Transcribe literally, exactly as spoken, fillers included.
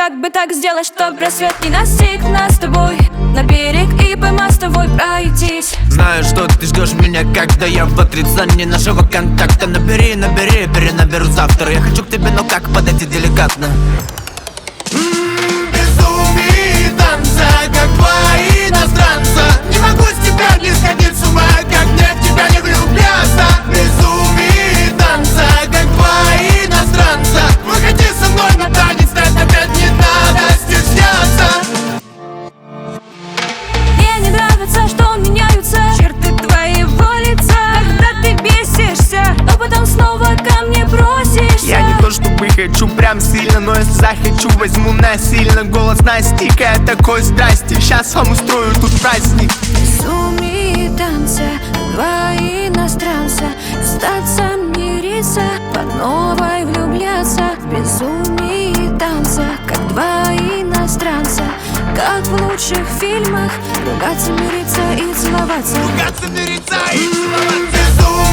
как бы так сделать, чтоб рассвет не настиг нас с тобой. На берег и по мостовой пройтись. Знаю, что ты ждешь меня, когда я в отрицании нашего контакта. Набери, набери, перенаберу завтра. Я хочу к тебе, но как подойти деликатно? Безумие танца, как два иностранца. Не могу с тебя не сходить с ума, как мне в тебя не влюбляться. Безумие танца, как два иностранца. Выходи со мной на танец, так опять не надо стесняться. Мне не нравится, что меняются черты твоего лица, когда ты бесишься, но потом снова ко мне бросишься. Я не то чтобы хочу прям сильно, но если захочу, возьму насильно. Голос настигает такой страсти, сейчас вам устрою тут праздник. Безумие танца, два иностранца. Остаться, мириться, по новой влюбляться. Безумие танца, как два иностранца. Как в лучших фильмах, ругаться, мириться и целоваться. Ругаться, мириться и целоваться.